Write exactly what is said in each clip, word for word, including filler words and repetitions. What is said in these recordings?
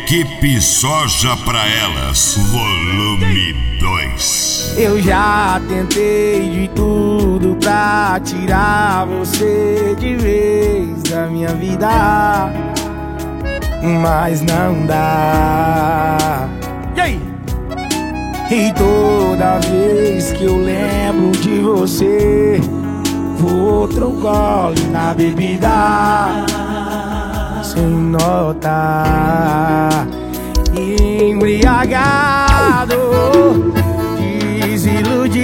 Equipe Soja pra Elas, volume dois. Eu já tentei de tudo pra tirar você de vez da minha vida, mas não dá. E aí? E toda vez que eu lembro de você, vou outro gole na bebida, sem notar, embriagado, desiludido,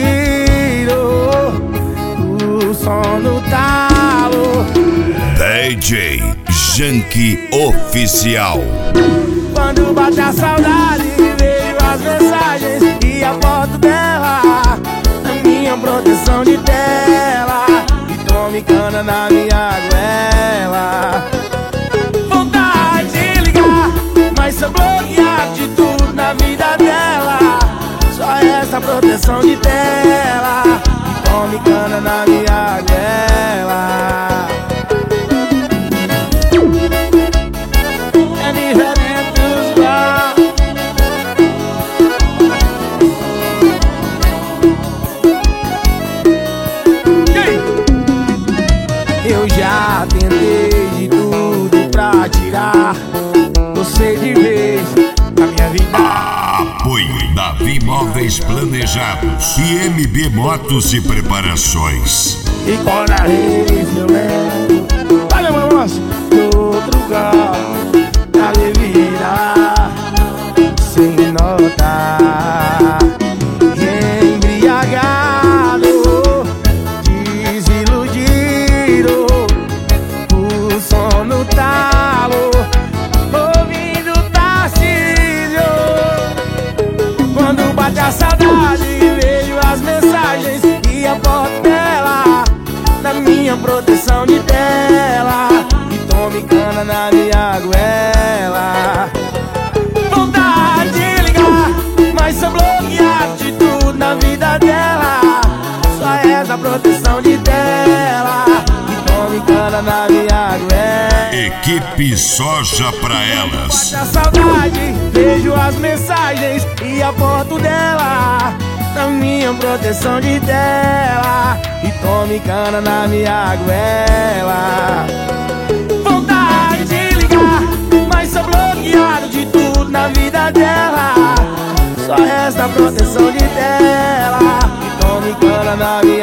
o sono talo. D J Janky Oficial. Quando bate a saudade, vejo as mensagens e a foto dela, a minha proteção de tela, e tome cana na minha goela. Vontade de ligar, mas sou bloqueado de tudo na vida dela. Só essa proteção de tela, e tome cana na minha goela. É diferente dos bar. Eu já tentei de tudo pra tirar você de vez da minha vida. Apoio Davi Móveis Planejados e M B Motos e Preparações. E quando a vez eu lembro, olha meu moço, do outro carro da bebida, sem notar, embriagado, desiludido, o sono talo, ouvindo Tarcísio. Quando bate a saudade, vejo as mensagens e a foto dela, na minha proteção de tela, e tome cana na minha goela. Vontade de ligar, mas sou bloqueado de tudo na vida dela. Só essa proteção de tela, e tome cana na minha goela. Equipe Soja pra Elas. Bate a saudade, vejo as mensagens e a foto dela, na minha proteção de tela, e tome cana na minha goela. Vontade de ligar, mas sou bloqueado de tudo na vida dela. Só resta proteção de tela, e tome cana na minha